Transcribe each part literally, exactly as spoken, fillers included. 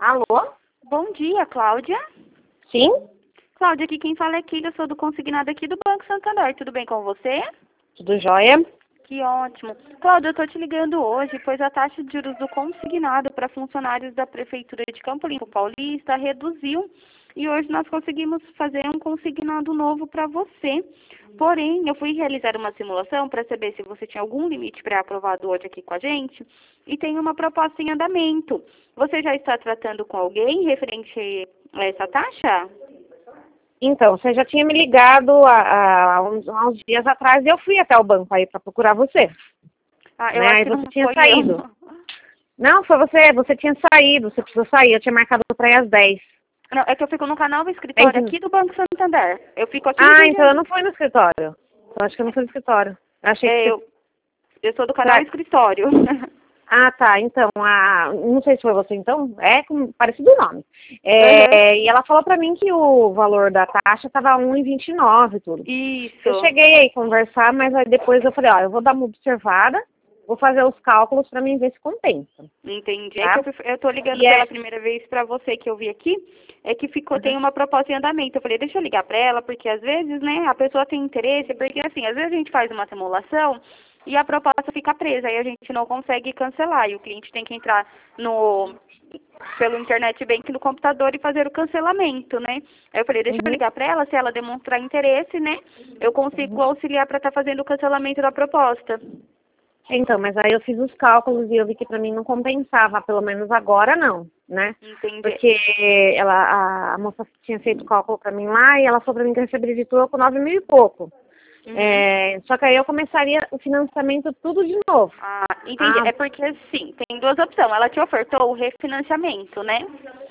Alô? Bom dia, Cláudia. Sim? Cláudia, aqui quem fala é Kila, eu sou do consignado aqui do Banco Santander. Tudo bem com você? Tudo jóia? Que ótimo. Cláudia, eu estou te ligando hoje, pois a taxa de juros do consignado para funcionários da Prefeitura de Campo Limpo Paulista reduziu e hoje nós conseguimos fazer um consignado novo para você. Porém, eu fui realizar uma simulação para saber se você tinha algum limite pré-aprovado hoje aqui com a gente e tem uma proposta em andamento. Você já está tratando com alguém referente a essa taxa? Então, você já tinha me ligado há, há, uns, há uns dias atrás e eu fui até o banco aí para procurar você. Ah, eu né? acho Aí que você não tinha foi saído. eu. Não, foi você, você tinha saído, você precisou sair, eu tinha marcado para ir às dez. Não, é que eu fico no canal do escritório dez. aqui do Banco Santander. Eu fico aqui em Ah, então eu Jundiaí. não fui no escritório. Eu acho que eu não fui no escritório. Eu achei É, que eu, você... eu sou do canal escritório. Ah, tá. Então, a... não sei se foi você, então. É com... parecido o nome. Uhum. É... E ela falou pra mim que o valor da taxa estava um e vinte e nove e tudo. Eu Isso. cheguei aí a conversar, mas aí depois eu falei, ó, eu vou dar uma observada, vou fazer os cálculos pra mim ver se compensa. Entendi. É que Tá? eu, fui- eu tô ligando E pela é... primeira vez pra você que eu vi aqui, é que ficou, Uhum. tem uma proposta em andamento. Eu falei, deixa eu ligar pra ela, porque às vezes, né, a pessoa tem interesse, porque assim, às vezes a gente faz uma simulação e a proposta fica presa, aí a gente não consegue cancelar, e o cliente tem que entrar no pelo internet bank no computador e fazer o cancelamento, né? Aí eu falei, deixa eu Uhum. ligar pra ela, se ela demonstrar interesse, né, eu consigo Uhum. auxiliar pra estar fazendo o cancelamento da proposta. Então, mas aí eu fiz os cálculos e eu vi que pra mim não compensava, pelo menos agora não, né? Entendi. Porque ela, a, a moça tinha feito o cálculo pra mim lá e ela falou pra mim que eu receberia de troco nove mil e pouco. Uhum. É, só que aí eu começaria o financiamento tudo de novo. Ah, entendi. Ah, É porque, sim, tem duas opções. Ela te ofertou o refinanciamento, né?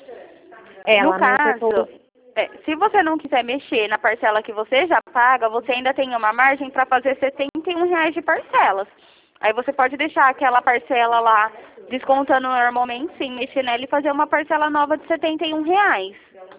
No ela me ofertou. caso, é, se você não quiser mexer na parcela que você já paga, você ainda tem uma margem para fazer setenta e um reais de parcelas. Aí você pode deixar aquela parcela lá descontando normalmente, sem mexer nela, e fazer uma parcela nova de setenta e um reais.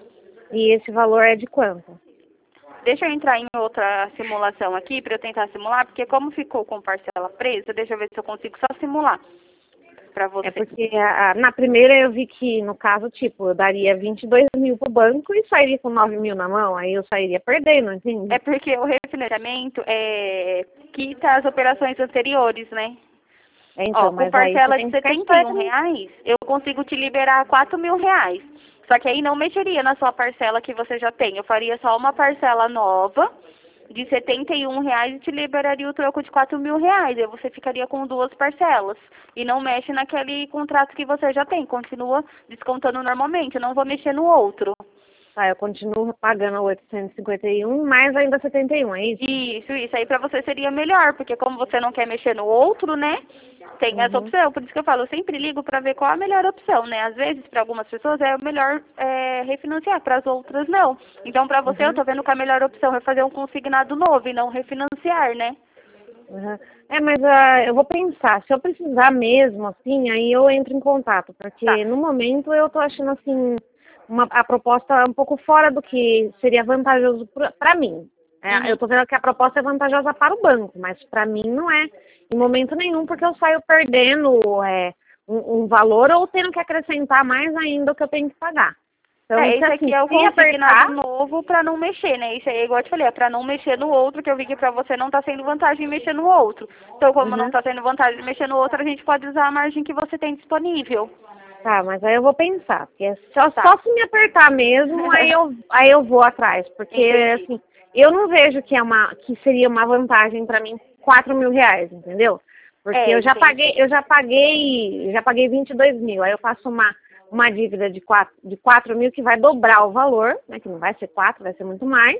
E esse valor é de quanto? Deixa eu entrar em outra simulação aqui para eu tentar simular, porque como ficou com parcela presa, deixa eu ver se eu consigo só simular para É você. porque a, a- na primeira eu vi que, no caso, tipo, eu daria vinte e dois mil pro banco e sairia com nove mil na mão, aí eu sairia perdendo, entende? É porque o refinanciamento é, quita as operações anteriores, né? É, Ó, então, com mas aí você parcela de tem que ficar setenta e um esperto nisso. reais, eu consigo te liberar quatro mil reais. Só que aí não mexeria na sua parcela que você já tem. Eu faria só uma parcela nova de setenta e um reais e te liberaria o troco de quatro mil reais. Aí você ficaria com duas parcelas. E não mexe naquele contrato que você já tem. Continua descontando normalmente. Eu não vou mexer no outro. Tá, eu continuo pagando oitocentos e cinquenta e um, mais ainda setenta e um, é isso? Isso, isso aí pra você seria melhor, porque como você não quer mexer no outro, né? Tem essa Uhum, opção. Por isso que eu falo, eu sempre ligo pra ver qual a melhor opção, né? Às vezes, pra algumas pessoas é melhor é, refinanciar, para as outras não. Então, pra você, eu uhum, tô vendo que a melhor opção é fazer um consignado novo e não refinanciar, né? uhum. É, mas ah, eu vou pensar, se eu precisar mesmo, assim, aí eu entro em contato, Tá. porque no momento eu tô achando, assim, uma, a proposta um pouco fora do que seria vantajoso para mim. É, eu Uhum. tô vendo que a proposta é vantajosa para o banco, mas para mim não é em momento nenhum, porque eu saio perdendo é, um, um valor ou tendo que acrescentar mais ainda o que eu tenho que pagar. Então, É, se esse aqui assim, é o se consignado apertar, novo pra não mexer, né? Isso aí é igual eu te falei, é pra não mexer no outro, que eu vi que pra você não tá sendo vantagem em mexer no outro. Então, como não uhum. tá sendo vantagem de mexer no outro, a gente pode usar a margem que você tem disponível. Tá, mas aí eu vou pensar, porque é só, Tá. só se me apertar mesmo, aí eu, aí eu vou atrás, porque Entendi. assim, eu não vejo que é uma, que seria uma vantagem para mim quatro mil reais, entendeu? Porque É, eu já paguei, entendi. eu já paguei, já paguei vinte e dois mil, aí eu faço uma, uma dívida de quatro, de quatro mil que vai dobrar o valor, né? Que não vai ser quatro, vai ser muito mais.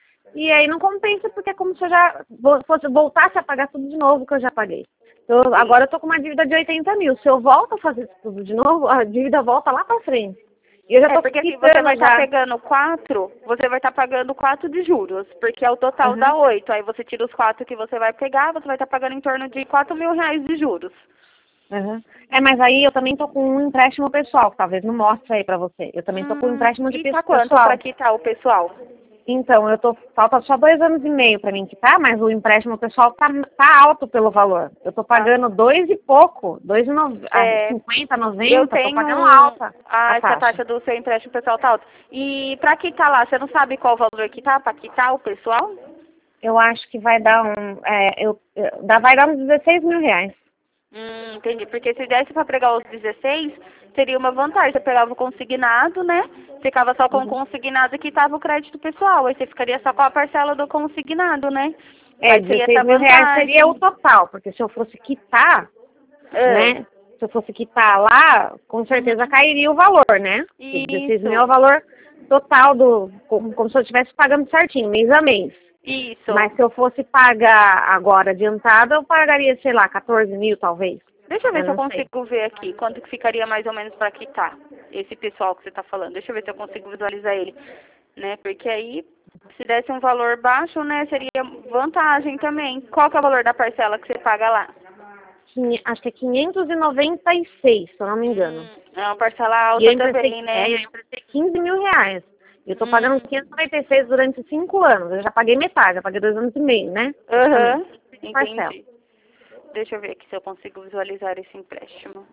E aí não compensa porque é como se eu já vo- fosse voltasse a pagar tudo de novo que eu já paguei. Eu, Sim. agora eu tô com uma dívida de oitenta mil. Se eu volto a fazer isso tudo de novo, a dívida volta lá pra frente. E eu já É, tô porque assim, você vai quitando estar já. pegando quatro, você vai estar pagando quatro de juros, porque é o total dá Uhum, oito. Aí você tira os quatro que você vai pegar, você vai estar pagando em torno de quatro mil reais de juros. uhum. É, mas aí eu também tô com um empréstimo pessoal, que talvez não mostre aí pra você. Eu também tô com um Hum, empréstimo de e pe- tá quanto pra pessoal. quitar o pessoal? Então, eu tô, falta só dois anos e meio para mim quitar, mas o empréstimo pessoal tá, tá alto pelo valor. Eu tô pagando dois e pouco, dois e É, cinquenta, noventa, eu tô tenho pagando alta a, a essa taxa. taxa do seu empréstimo pessoal tá alta. E para quitar lá, você não sabe qual o valor que tá para quitar o pessoal? Eu acho que vai dar um, é, eu, eu- dá- vai dar uns dezesseis mil reais. Hum, entendi. Porque se desse para pegar os dezesseis, teria uma vantagem. Você pegava o consignado, né? Ficava só com o consignado e quitava o crédito pessoal. Aí você ficaria só com a parcela do consignado, né? É, Aí teria dezesseis essa mil reais seria o vantagem. total, porque se eu fosse quitar, É. né? Se eu fosse quitar lá, com certeza Uhum. cairia o valor, né? Porque dezesseis mil é o Isso. valor total do, como, como se eu estivesse pagando certinho, mês a mês. Isso. Mas se eu fosse pagar agora adiantado, eu pagaria, sei lá, quatorze mil talvez. Deixa eu ver Eu se eu não sei. consigo ver aqui quanto que ficaria mais ou menos para quitar esse pessoal que você está falando. Deixa eu ver se eu consigo visualizar ele, né? Porque aí, se desse um valor baixo, né, seria vantagem também. Qual que é o valor da parcela que você paga lá? Quinhe- Acho que é quinhentos e noventa e seis, se eu não me engano. Hum, é uma parcela E eu alta emprestei, também, é, né? eu emprestei quinze mil reais. E eu tô pagando Hum, quinhentos e noventa e seis durante cinco anos. Eu já paguei metade, já paguei dois anos e meio, né? Praticamente. aham, De parcela. entendi. Deixa eu ver aqui se eu consigo visualizar esse empréstimo.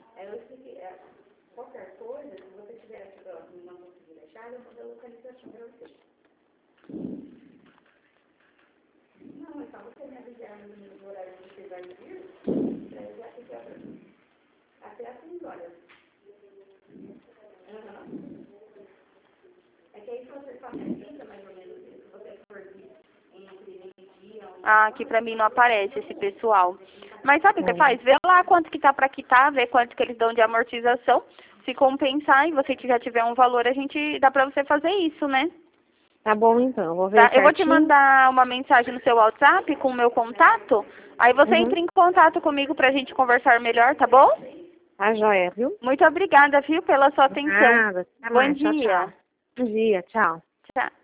Ah, aqui pra mim não aparece esse pessoal. Mas sabe o que Hum. faz? Vê lá quanto que tá pra quitar, vê quanto que eles dão de amortização. Se compensar e você que já tiver um valor, a gente dá pra você fazer isso, né? Tá bom, então. Eu vou Tá? ver Eu vou te certinho. mandar uma mensagem no seu WhatsApp com o meu contato. Aí você Uhum. entra em contato comigo pra gente conversar melhor, tá bom? Tá joia, viu? Muito obrigada, viu, pela sua atenção. Nada. Até Bom mais. Tchau, dia. tchau. Bom dia. Tchau. Tchau.